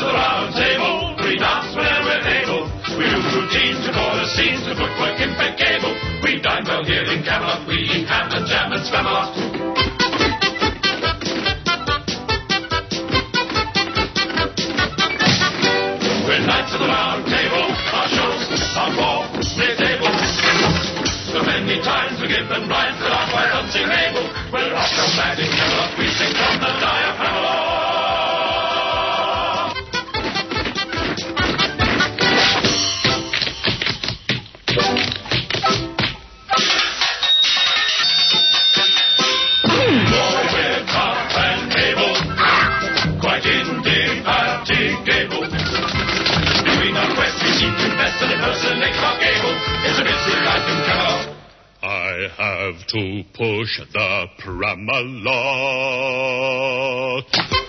of the Round Table. We dance whenever we're able. We do routines to call the scenes to footwork in bed cable. We dine well here in Camelot. We eat ham and jam and Spamalot. We're knights of the Round Table. Our shows are for mid-table. So many times we give them rhymes that are quite unsingable. We're off from mad in Camelot. We sing from the diaphragm. I have to push the Pramalot.